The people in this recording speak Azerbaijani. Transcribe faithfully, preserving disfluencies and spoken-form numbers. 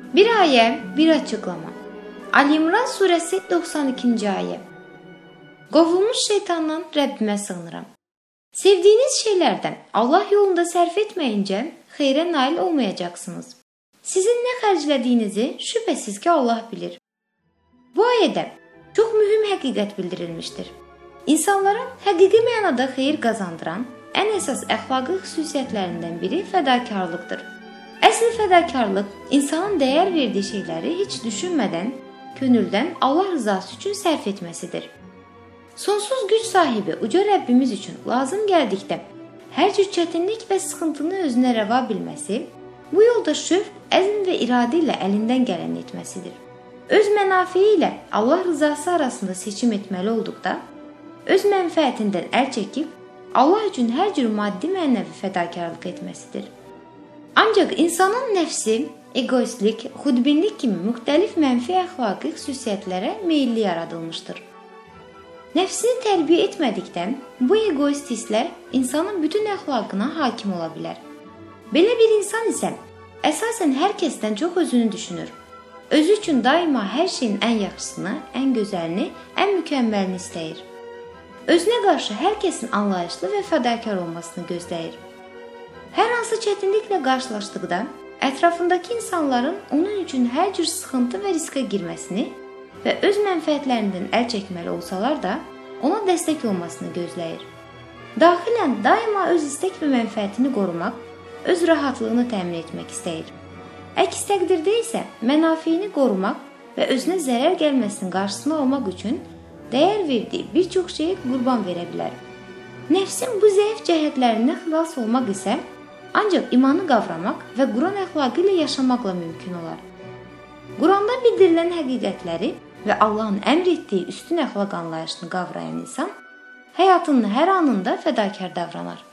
Bir ayə, bir açıqlama. Ali İmran surəsi doxsan ikinci ayə. Qovulmuş şeytandan Rəbbimə sığınıram. Sevdiyiniz şeylərdən Allah yolunda sərf etməyincə xeyrə nail olmayacaqsınız. Sizin nə xərclədiyinizi şübhəsiz ki Allah bilir. Bu ayədə çox mühüm həqiqət bildirilmişdir. İnsanlara həqiqi mənada xeyir qazandıran ən əsas əxlaqi xüsusiyyətlərindən biri fədakarlıqdır. Əsl fədakarlıq insanın dəyər verdiyi şeyləri heç düşünmədən, könüldən Allah rızası üçün sərf etməsidir. Sonsuz güc sahibi uca Rəbbimiz üçün lazım gəldikdə hər cür çətinlik və sıxıntını özünə rəva bilməsi, bu yolda şövq, əzm və iradə ilə əlindən gələni etməsidir. Öz mənafiyi ilə Allah rızası arasında seçim etməli olduqda, öz mənfəətindən əl çəkib, Allah üçün hər cür maddi mənəvi fədakarlıq etməsidir. Ancaq insanın nəfsi, egoistlik, xudbinlik kimi müxtəlif mənfi əxlaqi xüsusiyyətlərə meyilli yaradılmışdır. Nəfsini tərbiyə etmədikdən bu egoist hisslər insanın bütün əxlaqına hakim ola bilər. Belə bir insan isə əsasən hər kəsdən çox özünü düşünür. Özü üçün daima hər şeyin ən yaxşısını, ən gözəlini, ən mükəmməlini istəyir. Özünə qarşı hər kəsin anlayışlı və fədakar olmasını gözləyir. Hər hansı çətinliklə qarşılaşdıqda ətrafındakı insanların onun üçün hər cür sıxıntı və riskə girməsini və öz mənfəətlərindən əl çəkməli olsalar da ona dəstək olmasını gözləyir. Daxilən daima öz istək və mənfəətini qorumaq, öz rahatlığını təmin etmək istəyir. Əks təqdirdə isə mənafeyini qorumaq və özünə zərər gəlməsinin qarşısını almaq üçün dəyər verdiyi bir çox şeyə qurban verə bilər. Nəfsin bu zəif cəhətlərindən xilas olmaq isə ancaq imanı qavramaq və Quran əxlaqı ilə yaşamaqla mümkün olar. Quranda bildirilən həqiqətləri və Allahın əmr etdiyi üstün əxlaq anlayışını qavrayan insan həyatının hər anında fədakar davranar.